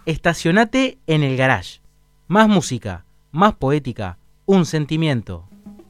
Estacionate en el garage. Más música, más poética, un sentimiento.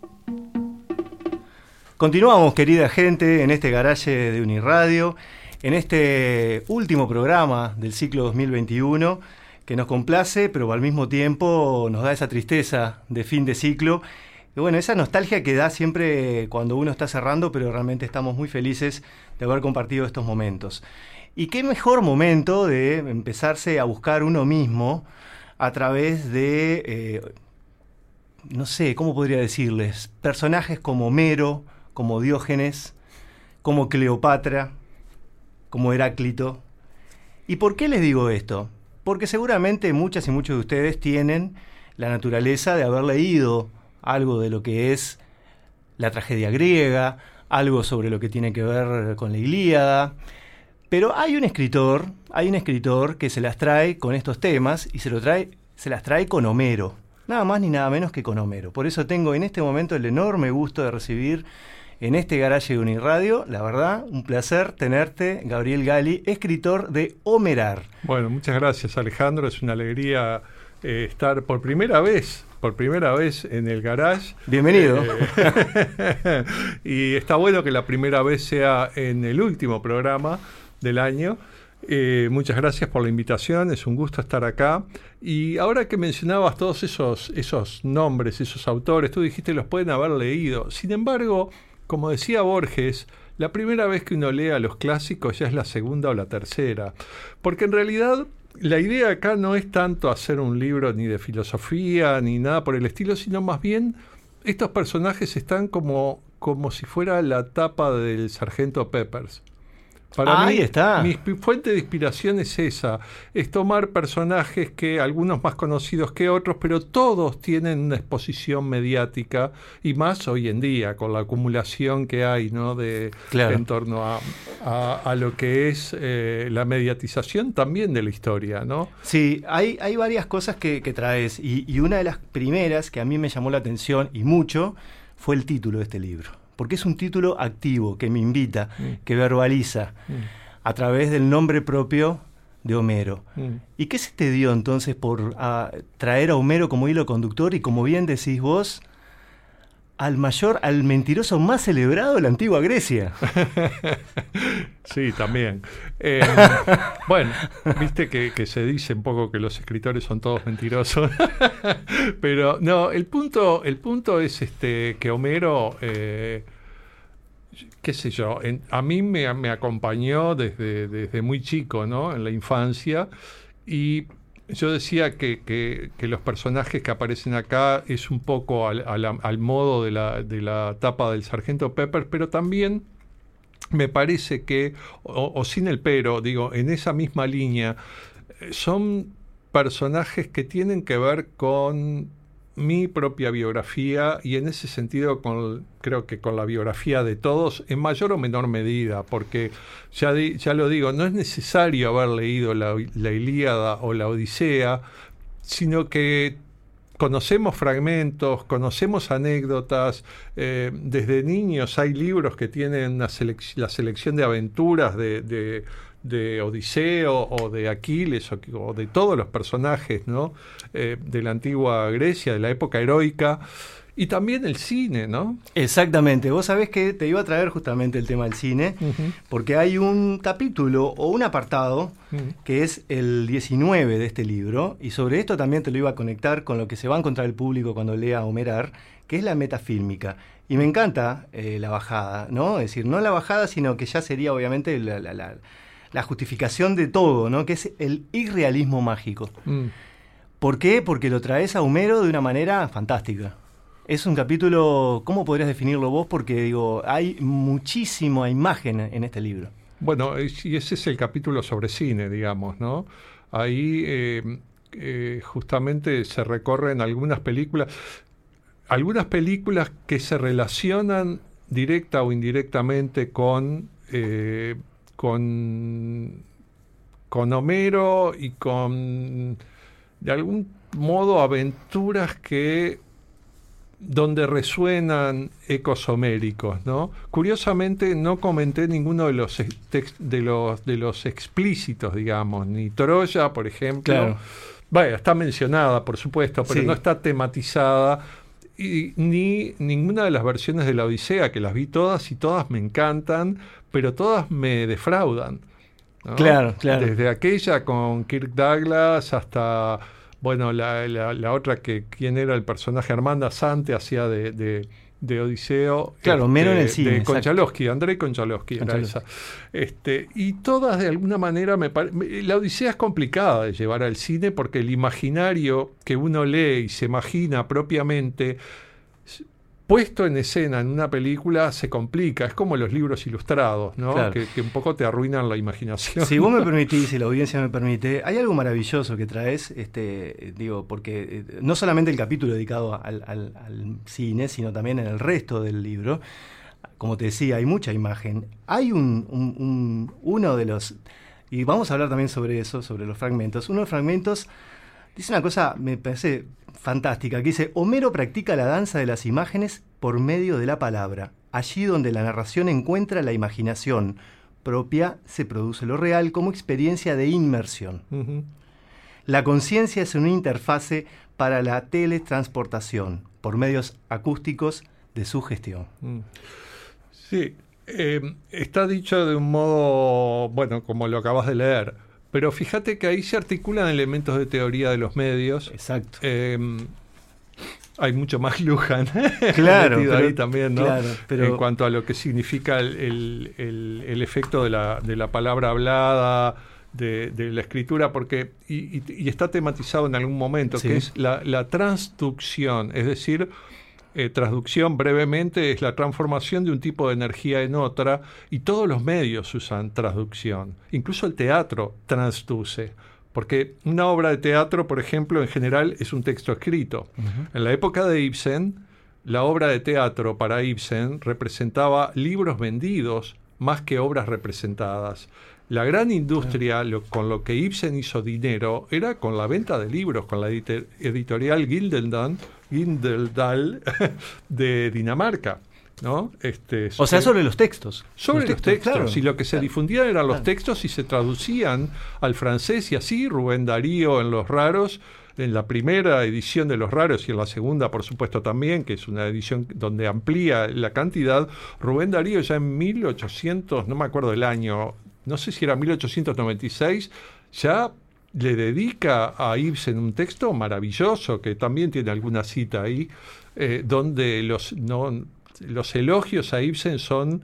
Continuamos, querida gente, en este garaje de Uniradio, en este último programa del ciclo 2021, que nos complace, pero al mismo tiempo nos da esa tristeza de fin de ciclo. Y bueno, esa nostalgia que da siempre cuando uno está cerrando, pero realmente estamos muy felices de haber compartido estos momentos. Y qué mejor momento de empezarse a buscar uno mismo a través de, no sé, ¿cómo podría decirles? Personajes como Homero, como Diógenes, como Cleopatra, como Heráclito. ¿Y por qué les digo esto? Porque seguramente muchas y muchos de ustedes tienen la naturaleza de haber leído algo de lo que es la tragedia griega, algo sobre lo que tiene que ver con la Ilíada. Pero hay un escritor que se las trae con estos temas y se las trae con Homero. Nada más ni nada menos que con Homero. Por eso tengo en este momento el enorme gusto de recibir en este garaje de Uniradio, la verdad, un placer tenerte, Gabriel Gali, escritor de Homerar. Bueno, muchas gracias, Alejandro. Es una alegría estar por primera vez en el garage. Bienvenido. Y está bueno que la primera vez sea en el último programa del año. Muchas gracias por la invitación, es un gusto estar acá. Y ahora que mencionabas todos esos nombres, esos autores, tú dijiste los pueden haber leído. Sin embargo, como decía Borges, la primera vez que uno lee a los clásicos ya es la segunda o la tercera. Porque en realidad la idea acá no es tanto hacer un libro ni de filosofía ni nada por el estilo, sino más bien estos personajes están como si fuera la tapa del Sargento Peppers. Para mí, está. Mi fuente de inspiración es esa, es tomar personajes que algunos más conocidos que otros, pero todos tienen una exposición mediática, y más hoy en día, con la acumulación que hay, ¿no? En torno a lo que es la mediatización también de la historia, ¿no? Sí, hay varias cosas que traes, y una de las primeras que a mí me llamó la atención, y mucho, fue el título de este libro. Porque es un título activo, que me invita, que verbaliza, a través del nombre propio de Homero. ¿Y qué se te dio entonces por traer a Homero como hilo conductor y, como bien decís vos, al mentiroso más celebrado de la antigua Grecia? Sí, también. Bueno, viste que se dice un poco que los escritores son todos mentirosos. Pero no, el punto es que Homero, qué sé yo, a mí me acompañó desde muy chico, ¿no? En la infancia. Y yo decía que los personajes que aparecen acá es un poco al modo de la tapa del Sargento Pepper, pero también me parece que, o sin el pero, digo, en esa misma línea, son personajes que tienen que ver con mi propia biografía, y en ese sentido creo que con la biografía de todos en mayor o menor medida, porque ya lo digo, no es necesario haber leído la Ilíada o la Odisea, sino que conocemos fragmentos, conocemos anécdotas. Desde niños hay libros que tienen la selección de aventuras de Odiseo o de Aquiles o de todos los personajes, ¿no? De la antigua Grecia, de la época heroica. Y también el cine, ¿no? Exactamente. Vos sabés que te iba a traer justamente el tema del cine, porque hay un capítulo o un apartado que es el 19 de este libro, y sobre esto también te lo iba a conectar con lo que se va a encontrar el público cuando lea Homerar, que es la metafílmica. Y me encanta la bajada, ¿no? Es decir, no la bajada, sino que ya sería obviamente la justificación de todo, ¿no? Que es el irrealismo mágico. ¿Por qué? Porque lo traes a Homero de una manera fantástica. Es un capítulo, ¿cómo podrías definirlo vos? Porque digo, hay muchísima imagen en este libro. Bueno, y ese es el capítulo sobre cine, digamos, ¿no? Ahí justamente se recorren algunas películas que se relacionan directa o indirectamente con Homero y con, de algún modo, aventuras que donde resuenan ecos homéricos, ¿no? Curiosamente no comenté ninguno de los de los explícitos, digamos, ni Troya, por ejemplo. Claro. Vaya, está mencionada, por supuesto, pero Sí. no está tematizada, y ni ninguna de las versiones de la Odisea, que las vi todas y todas me encantan, pero todas me defraudan, ¿no? Claro, claro. Desde aquella con Kirk Douglas hasta, bueno, la otra que, ¿quién era el personaje? Armanda Sante hacía de Odiseo. Claro, Homero en el cine, de exacto. Konchalovsky, Andrei Konchalovsky era Konchalovsky. esa. Y todas de alguna manera, la Odisea es complicada de llevar al cine porque el imaginario que uno lee y se imagina propiamente, puesto en escena en una película, se complica. Es como los libros ilustrados, ¿no? Claro. Que un poco te arruinan la imaginación. Si vos me permitís, si la audiencia me permite, hay algo maravilloso que traes, digo, porque no solamente el capítulo dedicado al cine, sino también en el resto del libro. Como te decía, hay mucha imagen. Hay uno de los, y vamos a hablar también sobre eso, sobre los fragmentos. Uno de los fragmentos dice una cosa, me parece fantástica, que dice: Homero practica la danza de las imágenes por medio de la palabra. Allí donde la narración encuentra la imaginación propia, se produce lo real como experiencia de inmersión. Uh-huh. La conciencia es una interfase para la teletransportación por medios acústicos de sugestión. Sí, está dicho de un modo, bueno, como lo acabas de leer, pero fíjate que ahí se articulan elementos de teoría de los medios. Exacto. Hay mucho más Lujan Claro, metido pero, ahí también, ¿no? Claro, pero en cuanto a lo que significa el efecto de la palabra hablada, de la escritura, porque y está tematizado en algún momento, sí, que es la transducción, es decir, transducción brevemente es la transformación de un tipo de energía en otra, y todos los medios usan transducción, incluso el teatro transduce. Porque una obra de teatro, por ejemplo, en general es un texto escrito. Uh-huh. En la época de Ibsen, la obra de teatro para Ibsen representaba libros vendidos más que obras representadas. La gran industria, con lo que Ibsen hizo dinero, era con la venta de libros, con la editorial Gyldendal de Dinamarca, ¿no? O sea, sobre los textos. Sobre los textos. Claro. Y lo que se difundían eran los textos y se traducían al francés, y así Rubén Darío en Los Raros, en la primera edición de Los Raros y en la segunda, por supuesto, también, que es una edición donde amplía la cantidad, Rubén Darío ya en 1800, no me acuerdo el año, no sé si era 1896, ya le dedica a Ibsen un texto maravilloso, que también tiene alguna cita ahí, donde los elogios a Ibsen son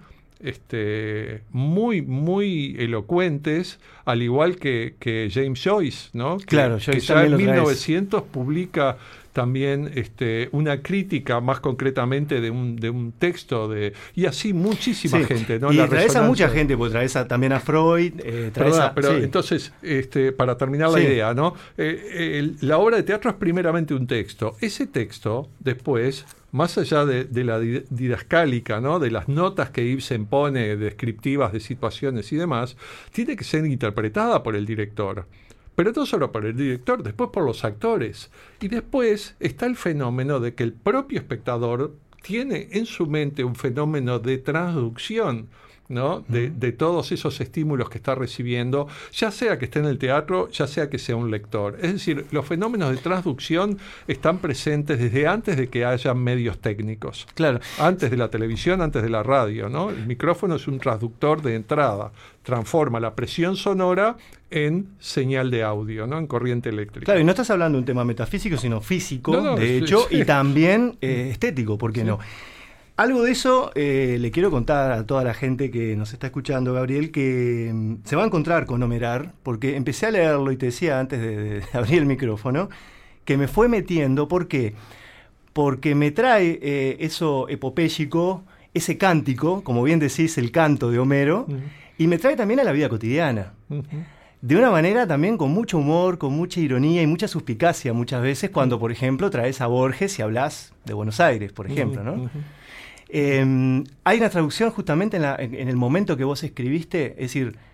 muy, muy elocuentes, al igual que James Joyce, ¿no? Claro, que Joyce ya en también 1900 publica también una crítica, más concretamente de un texto y así muchísima gente, ¿no? Y la traes a mucha resonancia. gente, pues traes también a Freud, Pero sí. entonces, para terminar la Sí. idea, ¿no? La obra de teatro es primeramente un texto. Ese texto, después, más allá de la didascálica, ¿no? De las notas que Ibsen pone descriptivas de situaciones y demás, tiene que ser interpretada por el director. Pero no solo por el director, después por los actores. Y después está el fenómeno de que el propio espectador tiene en su mente un fenómeno de transducción, ¿no? De todos esos estímulos que está recibiendo, ya sea que esté en el teatro, ya sea que sea un lector. Es decir, los fenómenos de transducción están presentes desde antes de que haya medios técnicos. Claro. Antes de la televisión, antes de la radio, ¿no? El micrófono es un transductor de entrada, transforma la presión sonora en señal de audio, ¿no? En corriente eléctrica. Claro, y no estás hablando de un tema metafísico, sino físico, No, de hecho, y también estético, ¿por qué no? Algo de eso le quiero contar a toda la gente que nos está escuchando, Gabriel, que se va a encontrar con Homerar, porque empecé a leerlo y te decía antes de abrir el micrófono, que me fue metiendo. ¿Por qué? Porque me trae eso epopéyico, ese cántico, como bien decís, el canto de Homero, y me trae también a la vida cotidiana. De una manera también con mucho humor, con mucha ironía y mucha suspicacia muchas veces, cuando, por ejemplo, traes a Borges y hablas de Buenos Aires, por ejemplo, ¿no? Hay una traducción justamente en el momento que vos escribiste, es decir,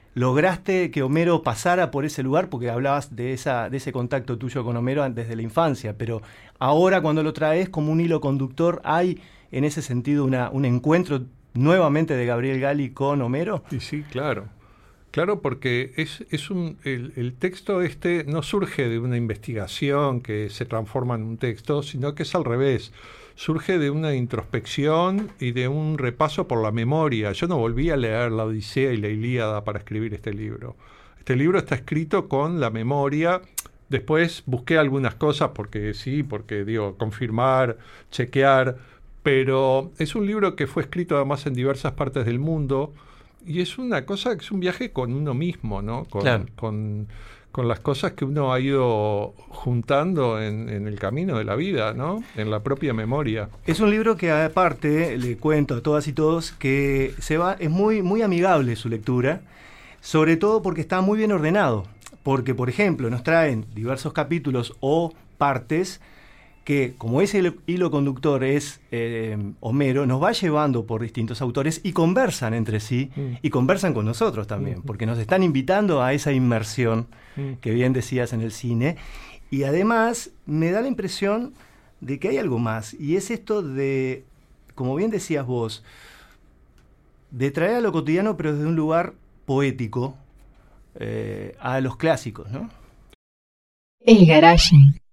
lograste que Homero pasara por ese lugar, porque hablabas de ese contacto tuyo con Homero desde la infancia, pero ahora cuando lo traes como un hilo conductor, ¿hay en ese sentido un encuentro nuevamente de Gabriel Gali con Homero? Y sí, claro. Claro, porque el texto no surge de una investigación que se transforma en un texto, sino que es al revés. Surge de una introspección y de un repaso por la memoria. Yo no volví a leer la Odisea y la Ilíada para escribir este libro. Este libro está escrito con la memoria. Después busqué algunas cosas porque confirmar, chequear, pero es un libro que fue escrito además en diversas partes del mundo y es una cosa que es un viaje con uno mismo, ¿no? Con las cosas que uno ha ido juntando en el camino de la vida, ¿no? En la propia memoria. Es un libro que aparte, le cuento a todas y todos, que es muy, muy amigable su lectura, sobre todo porque está muy bien ordenado. Porque, por ejemplo, nos traen diversos capítulos o partes que, como ese hilo conductor es Homero, nos va llevando por distintos autores y conversan entre sí y conversan con nosotros también, porque nos están invitando a esa inmersión que bien decías en el cine. Y además me da la impresión de que hay algo más, y es esto de, como bien decías vos, de traer a lo cotidiano pero desde un lugar poético a los clásicos, ¿no? El Garage.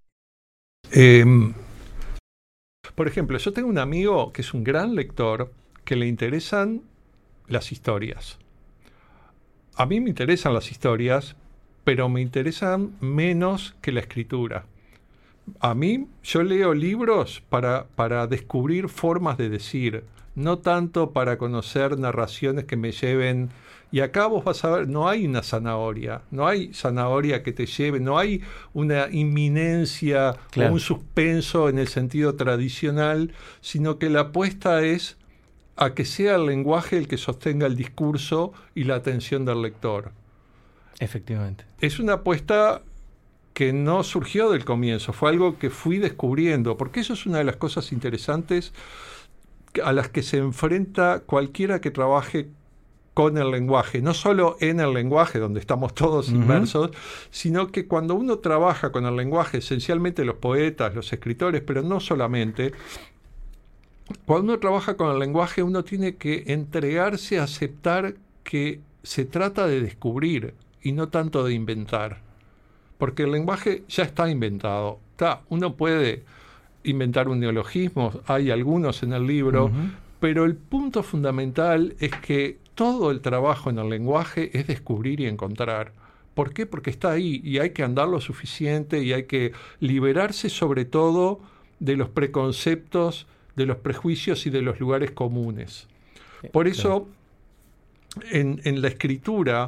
Por ejemplo, yo tengo un amigo que es un gran lector que le interesan las historias. A mí me interesan las historias, pero me interesan menos que la escritura. Yo leo libros para descubrir formas de decir, no tanto para conocer narraciones que me lleven. Y acá vos vas a ver, no hay una zanahoria, no hay zanahoria que te lleve, no hay una inminencia o un suspenso en el sentido tradicional, sino que la apuesta es a que sea el lenguaje el que sostenga el discurso y la atención del lector. Efectivamente. Es una apuesta que no surgió del comienzo, fue algo que fui descubriendo, porque eso es una de las cosas interesantes a las que se enfrenta cualquiera que trabaje con el lenguaje, no solo en el lenguaje donde estamos todos inmersos, sino que cuando uno trabaja con el lenguaje, esencialmente los poetas, los escritores, pero no solamente, cuando uno trabaja con el lenguaje uno tiene que entregarse a aceptar que se trata de descubrir y no tanto de inventar, porque el lenguaje ya está inventado, uno puede inventar un neologismo, hay algunos en el libro, pero el punto fundamental es que todo el trabajo en el lenguaje es descubrir y encontrar. ¿Por qué? Porque está ahí y hay que andar lo suficiente y hay que liberarse sobre todo de los preconceptos, de los prejuicios y de los lugares comunes. Por eso, en la escritura,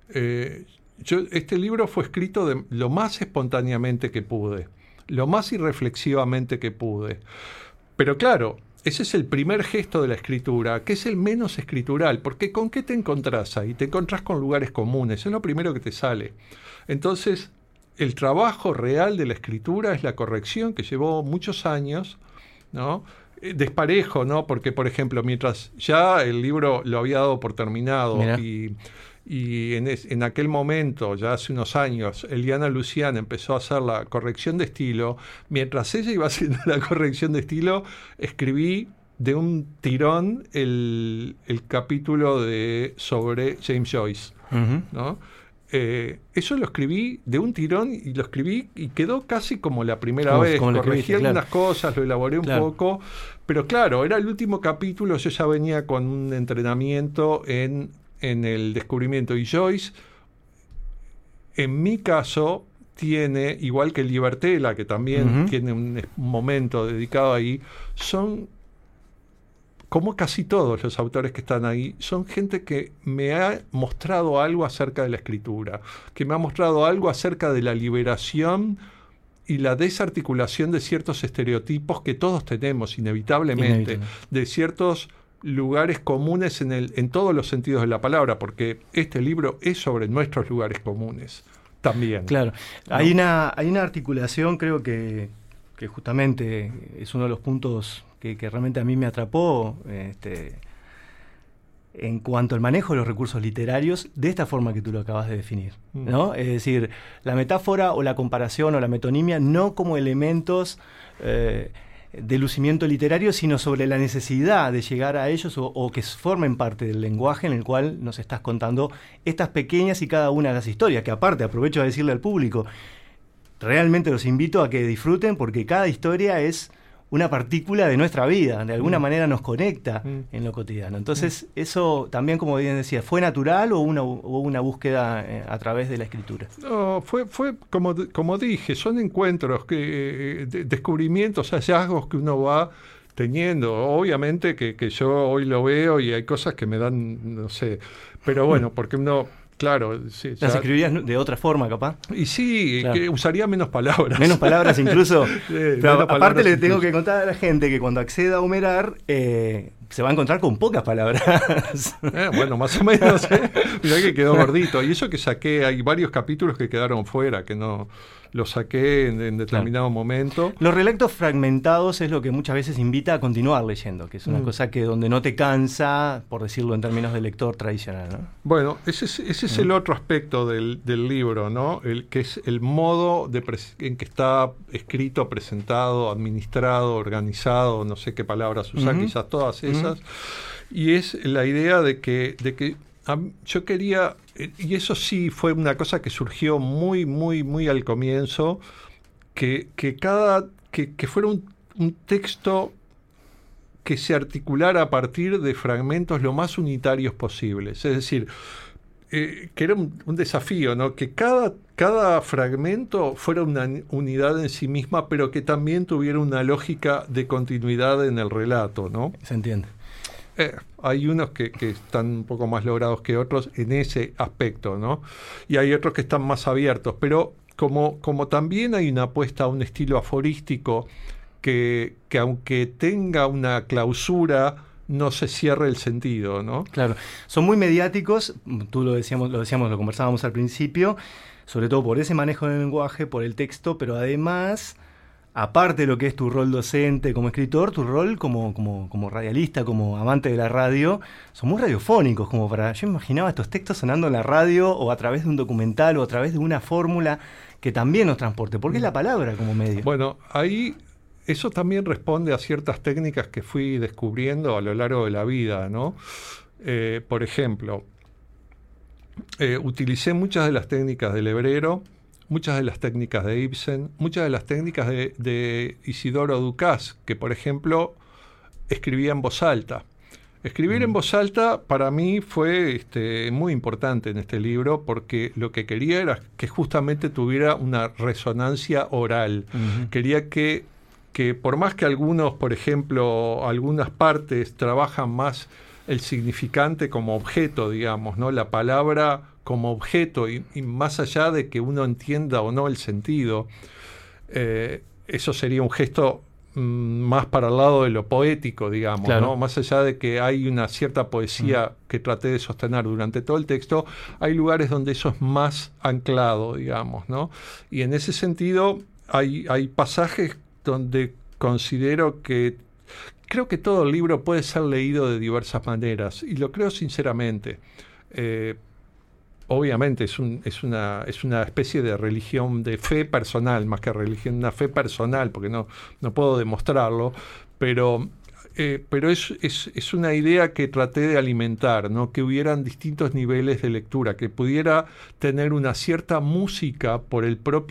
este libro fue escrito de lo más espontáneamente que pude, lo más irreflexivamente que pude. Pero claro, ese es el primer gesto de la escritura, que es el menos escritural, porque ¿con qué te encontrás ahí? Te encontrás con lugares comunes, es lo primero que te sale. Entonces, el trabajo real de la escritura es la corrección, que llevó muchos años, ¿no? Desparejo, ¿no? Porque, por ejemplo, mientras ya el libro lo había dado por terminado y en aquel momento, ya hace unos años, Eliana Luciana empezó a hacer la corrección de estilo. Mientras ella iba haciendo la corrección de estilo, escribí de un tirón el capítulo sobre James Joyce, ¿no? Eso lo escribí de un tirón y lo escribí y quedó casi como la primera vez. Corregí algunas cosas, lo elaboré un poco, pero claro, era el último capítulo, yo ya venía con un entrenamiento en el descubrimiento. Y Joyce, en mi caso, tiene, igual que Libertela, que también tiene un momento dedicado ahí, son, como casi todos los autores que están ahí, son gente que me ha mostrado algo acerca de la escritura, que me ha mostrado algo acerca de la liberación y la desarticulación de ciertos estereotipos que todos tenemos, inevitablemente. De ciertos lugares comunes en todos los sentidos de la palabra, porque este libro es sobre nuestros lugares comunes también. Claro, ¿no? Hay una articulación, creo que justamente es uno de los puntos que realmente a mí me atrapó, en cuanto al manejo de los recursos literarios de esta forma que tú lo acabas de definir, ¿no? Es decir, la metáfora o la comparación o la metonimia no como elementos de lucimiento literario, sino sobre la necesidad de llegar a ellos o que formen parte del lenguaje en el cual nos estás contando estas pequeñas y cada una de las historias, que aparte aprovecho a decirle al público, realmente los invito a que disfruten porque cada historia es una partícula de nuestra vida, de alguna manera nos conecta en lo cotidiano. Entonces, eso también, como bien decía, ¿fue natural o una búsqueda a través de la escritura? No, fue como dije, son encuentros, descubrimientos, hallazgos que uno va teniendo. Obviamente que yo hoy lo veo y hay cosas que me dan, no sé, pero bueno, porque uno... Claro, sí. ¿Las escribirías de otra forma, capaz? Y sí, claro. Que usaría menos palabras. Menos palabras incluso. Pero aparte le tengo incluso. que contar a la gente que cuando acceda a Humerar se va a encontrar con pocas palabras. Bueno, más o menos. Mirá que quedó gordito. Y eso que saqué, hay varios capítulos que quedaron fuera, que no los saqué en determinado momento. Los relatos fragmentados es lo que muchas veces invita a continuar leyendo, que es una cosa que donde no te cansa, por decirlo en términos de lector tradicional, ¿no? Bueno, ese es el otro aspecto del libro, ¿no? Que es el modo en que está escrito, presentado, administrado, organizado, no sé qué palabras usar, quizás todas esas. Y es la idea de que yo quería, y eso sí fue una cosa que surgió muy, muy, muy al comienzo, que fuera un texto que se articulara a partir de fragmentos lo más unitarios posibles. Es decir, que era un desafío, ¿no? Que cada fragmento fuera una unidad en sí misma, pero que también tuviera una lógica de continuidad en el relato, ¿no? Se entiende. Hay unos que están un poco más logrados que otros en ese aspecto, ¿no? Y hay otros que están más abiertos, pero como también hay una apuesta a un estilo aforístico que aunque tenga una clausura, no se cierre el sentido, ¿no? Claro, son muy mediáticos, tú lo conversábamos al principio, sobre todo por ese manejo del lenguaje, por el texto, pero además, aparte de lo que es tu rol docente como escritor, tu rol como radialista, como amante de la radio, son muy radiofónicos, yo imaginaba estos textos sonando en la radio o a través de un documental o a través de una fórmula que también nos transporte. ¿Por qué es la palabra como medio? Bueno, ahí eso también responde a ciertas técnicas que fui descubriendo a lo largo de la vida, ¿no? Por ejemplo, utilicé muchas de las técnicas del hebrero, muchas de las técnicas de Ibsen, muchas de las técnicas de Isidoro Ducás, que por ejemplo escribía en voz alta. Escribir en voz alta para mí fue muy importante en este libro porque lo que quería era que justamente tuviera una resonancia oral. Quería que por más que algunos, por ejemplo, algunas partes trabajan más el significante como objeto, digamos, ¿no? La palabra como objeto y más allá de que uno entienda o no el sentido, eso sería un gesto más para el lado de lo poético, digamos, claro, ¿no? Más allá de que hay una cierta poesía que traté de sostener durante todo el texto, hay lugares donde eso es más anclado, digamos, ¿no? Y en ese sentido hay pasajes donde considero que creo que todo el libro puede ser leído de diversas maneras y lo creo sinceramente. Obviamente es una especie de religión, de fe personal, más que religión, una fe personal, porque no puedo demostrarlo, pero es una idea que traté de alimentar, ¿no? Que hubieran distintos niveles de lectura, que pudiera tener una cierta música por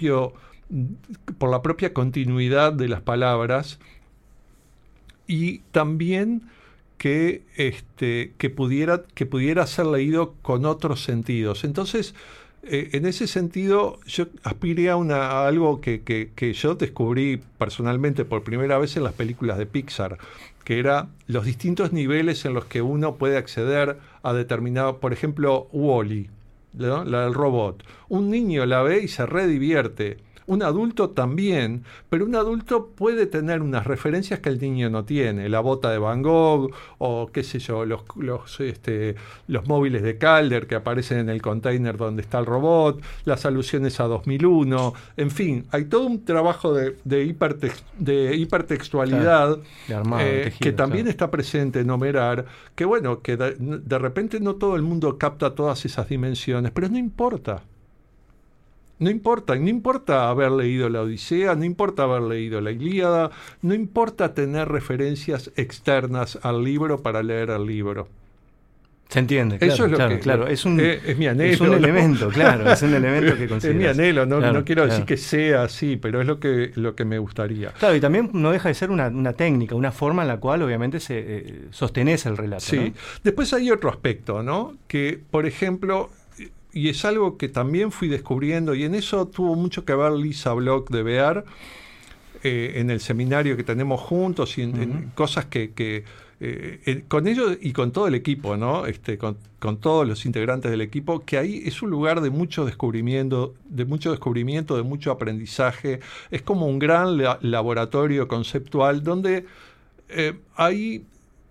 la propia continuidad de las palabras y también que pudiera ser leído con otros sentidos. Entonces, en ese sentido, yo aspiré a algo que yo descubrí personalmente por primera vez en las películas de Pixar, que era los distintos niveles en los que uno puede acceder a determinado, por ejemplo, Wall-E, ¿no? La del robot. Un niño la ve y se redivierte. Un adulto también, pero un adulto puede tener unas referencias que el niño no tiene. La bota de Van Gogh, o qué sé yo, los móviles de Calder que aparecen en el container donde está el robot, las alusiones a 2001, en fin, hay todo un trabajo de hipertextualidad, claro, de tejido, que también está presente en Homerar, que bueno, que de repente no todo el mundo capta todas esas dimensiones, pero no importa. No importa haber leído la Odisea, no importa haber leído la Ilíada, no importa tener referencias externas al libro para leer el libro. Se entiende, claro. Eso es lo claro. Es mi anhelo. Es un elemento, claro, es un elemento que consideras. Es mi anhelo, no quiero claro. decir que sea así, pero es lo que me gustaría. Claro, y también no deja de ser una técnica, una forma en la cual obviamente se sostenés el relato. Sí. ¿No? Después hay otro aspecto, ¿no? Que, por ejemplo, y es algo que también fui descubriendo, y en eso tuvo mucho que ver Lisa Bloch de Bear, en el seminario que tenemos juntos y en cosas que con ellos y con todo el equipo, ¿no? Con todos los integrantes del equipo, que ahí es un lugar de mucho descubrimiento, de mucho aprendizaje. Es como un gran laboratorio conceptual donde hay...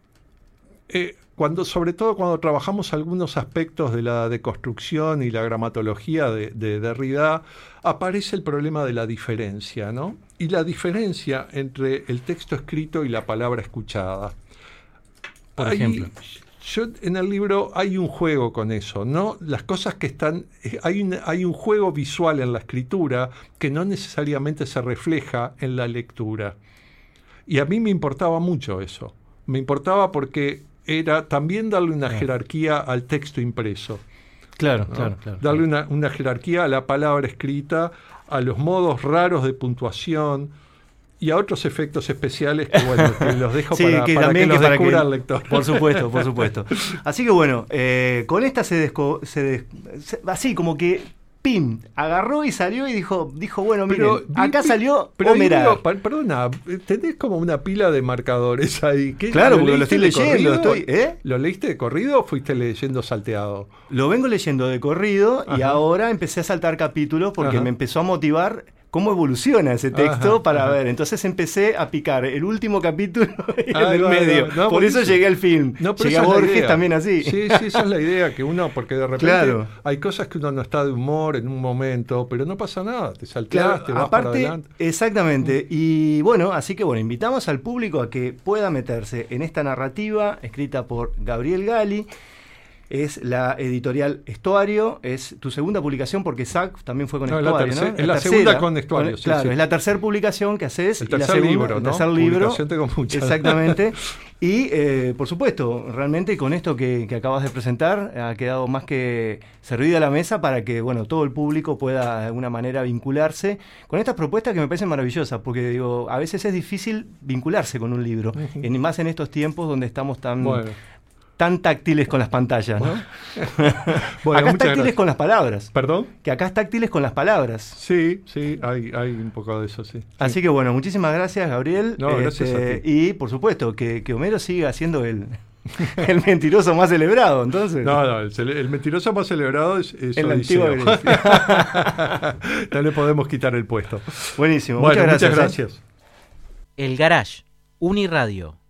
sobre todo cuando trabajamos algunos aspectos de la deconstrucción y la gramatología de Derrida, aparece el problema de la diferencia, ¿no? Y la diferencia entre el texto escrito y la palabra escuchada. Por ejemplo. En el libro hay un juego con eso, ¿no? Las cosas que están... Hay un juego visual en la escritura que no necesariamente se refleja en la lectura. Y a mí me importaba mucho eso. Me importaba porque era también darle una jerarquía al texto impreso. Claro, ¿no? claro. Darle una jerarquía a la palabra escrita, a los modos raros de puntuación y a otros efectos especiales que, bueno, que los dejo para que los descubra el lector. Por supuesto. Así que bueno, con esta así como que ¡pim! Agarró y salió y dijo bueno, miren, acá salió Homerar. Perdona, tenés como una pila de marcadores ahí. Claro, porque lo estoy leyendo. ¿Lo leíste de corrido o fuiste leyendo salteado? Lo vengo leyendo de corrido. Ajá. Y ahora empecé a saltar capítulos porque me empezó a motivar cómo evoluciona ese texto para ver. Entonces empecé a picar el último capítulo y el del medio. Por eso llegué al film. Llegué a Borges también así. Sí, esa es la idea, que uno, porque de repente hay cosas que uno no está de humor en un momento, pero no pasa nada, te salteaste, vas para adelante. Exactamente. Y bueno, así que bueno, invitamos al público a que pueda meterse en esta narrativa escrita por Gabriel Gali. Es la editorial Estuario, es tu segunda publicación porque SAC también fue con Estuario, ¿no? Es la segunda con Estuario, claro, es la tercera publicación que haces. El tercer libro, el tercer libro. Publicación tengo muchas. Exactamente. Y, por supuesto, realmente con esto que acabas de presentar, ha quedado más que servida la mesa para que, bueno, todo el público pueda de alguna manera vincularse con estas propuestas que me parecen maravillosas, porque, digo, a veces es difícil vincularse con un libro, más en estos tiempos donde estamos tan táctiles con las pantallas, ¿no? Bueno, acá es táctiles con las palabras. ¿Perdón? Que acá es táctiles con las palabras. Sí, hay un poco de eso, sí. Así que bueno, muchísimas gracias, Gabriel. No, gracias a ti. Y por supuesto, que Homero siga siendo el mentiroso más celebrado, entonces. No, el mentiroso más celebrado es el antiguo Grecia. No le podemos quitar el puesto. Buenísimo, bueno, muchas gracias. Muchas gracias. El Garage, Uniradio.